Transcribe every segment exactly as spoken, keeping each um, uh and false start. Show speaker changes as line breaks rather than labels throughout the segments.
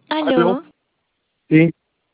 ¿Aló?
¿Aló? Sí.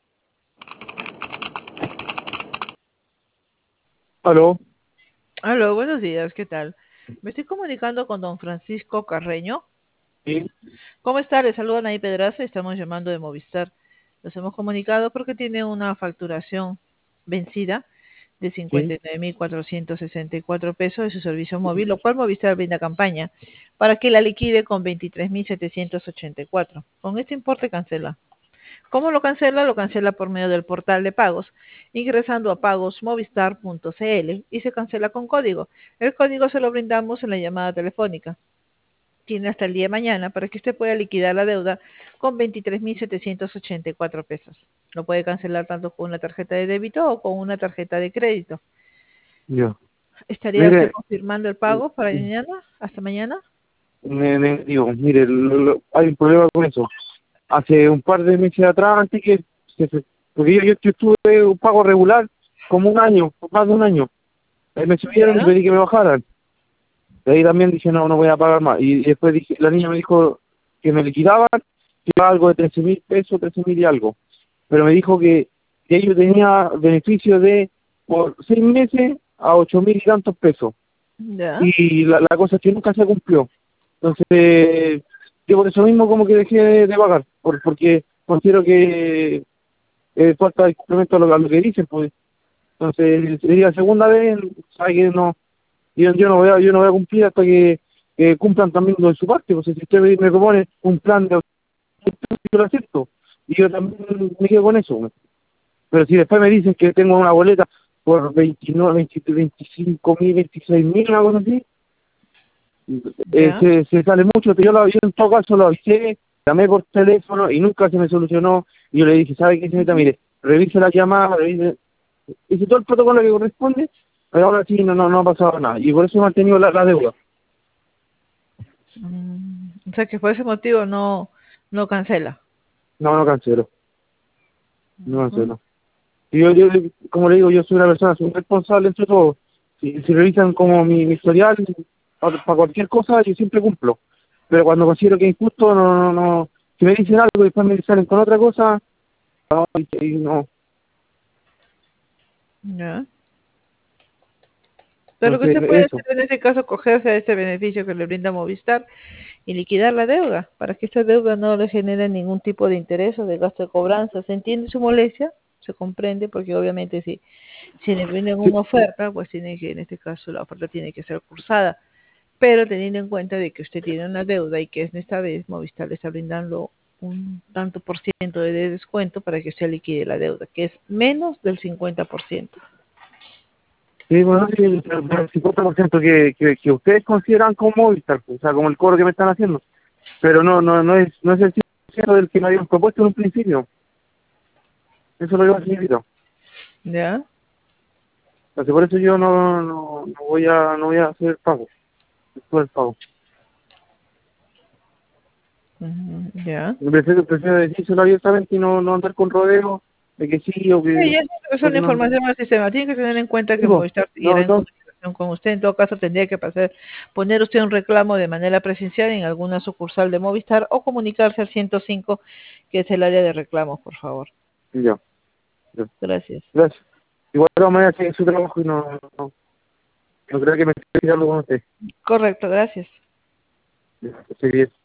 ¿Aló?
Aló, buenos días, ¿qué tal? Me estoy comunicando con don Francisco Carreño.
Sí.
¿Cómo está? Le saludan ahí Pedraza, estamos llamando de Movistar. Nos hemos comunicado porque tiene una facturación vencida de cincuenta
Sí.
y nueve mil cuatrocientos sesenta y cuatro pesos de su servicio móvil, lo cual Movistar brinda campaña para que la liquide con veintitrés mil setecientos ochenta y cuatro. Con este importe cancela. ¿Cómo lo cancela? Lo cancela por medio del portal de pagos, ingresando a pagosmovistar punto c l y se cancela con código. El código se lo brindamos en la llamada telefónica. Tiene hasta el día de mañana para que usted pueda liquidar la deuda con veintitrés mil setecientos ochenta y cuatro pesos. Lo puede cancelar tanto con una tarjeta de débito o con una tarjeta de crédito.
Yo.
¿Estaría usted
Mire,
confirmando el pago para mañana? ¿Hasta mañana?
me, me- digo, mire, lo- lo- hay un problema con eso. Hace un par de meses atrás, antes que, que se- porque yo, yo, yo tuve un pago regular como un año, más de un año. Ahí me subieron y
¿Ya?
pedí que me bajaran. De ahí también dije, no, no voy a pagar más. Y, y después dije, la niña me dijo que me liquidaban, que iba algo de trece mil pesos, trece mil y algo. Pero me dijo que, que ellos tenía beneficio de por seis meses a ocho mil y tantos pesos.
¿Ya?
Y la, la cosa es que nunca se cumplió. Entonces, yo por eso mismo como que dejé de, de pagar, por, porque considero que eh, falta de complemento a lo, a lo que dicen, pues. Entonces, sería la segunda vez, sabe que no, yo, yo no voy a, yo no voy a cumplir hasta que, que cumplan también lo de su parte, pues si usted me, me propone un plan de yo lo acepto, y yo también me quedo con eso, pues. Pero si después me dicen que tengo una boleta por veintinueve, veinte, veinticinco mil, veintiséis mil, algo así, eh,
¿Ya?
se, se sale mucho. Yo, lo, yo en todo caso lo avisé, llamé por teléfono y nunca se me solucionó. Y yo le dije, ¿sabe qué, señorita?
Ujú.
Mire, revise la llamada, revise, hice todo el protocolo que corresponde, pero ahora sí no, no, no ha pasado nada. Y por eso he mantenido la, la deuda.
Mm, o sea que por ese motivo no, no cancela.
No, no cancelo, no
Ujú.
cancelo. Y yo, yo, como le digo, yo soy una persona, soy un responsable entre todo. Si, si revisan como mi, mi historial, para, para cualquier cosa, yo siempre cumplo. Pero cuando considero que es injusto, no, no, no. Si me dicen algo y después me salen con otra cosa, no, y- y no.
¿Ya? Pero lo que
Entonces,
usted puede hacer
eso.
en ese caso, cogerse a este beneficio que le brinda Movistar y liquidar la deuda, para que esta deuda no le genere ningún tipo de interés o de gasto de cobranza. ¿Se entiende su molestia? Se comprende, porque obviamente si, si le brindan
Sí,
una oferta, pues tiene que, en este caso, la oferta tiene que ser cursada. Pero teniendo en cuenta de que usted tiene una deuda y que es esta vez Movistar le está brindando un tanto por ciento de descuento para que usted liquide la deuda, que es menos del cincuenta por ciento.
sí, bueno, sí, el, el cincuenta por ciento que, que, que ustedes consideran como Movistar, o sea, como el cobro que me están haciendo. Pero no, no, no es, no es el cincuenta por ciento del que me habían propuesto en un principio. Eso es lo que significa.
¿Ya?
Entonces, por eso yo no, no, no voy a, no voy a hacer pago. Después del pago.
Ujú, ¿ya?
Prefiero, prefiero decírselo abiertamente y no, no andar con rodeo de que sí o
Sí,
que,
ya es
o
una
que no.
información al sistema. Tiene que tener en cuenta que
Digo,
Movistar
no,
seguirá en
entonces,
comunicación con usted. En todo caso, tendría que pasar, poner usted un reclamo de manera presencial en alguna sucursal de Movistar o comunicarse al ciento cinco, que es el área de reclamos, por favor.
ya, ya.
Gracias.
Gracias. Igual de todas maneras sigue su trabajo y no, no, no creo que me esté tirando con usted.
Correcto, gracias.
Ya, que esté bien.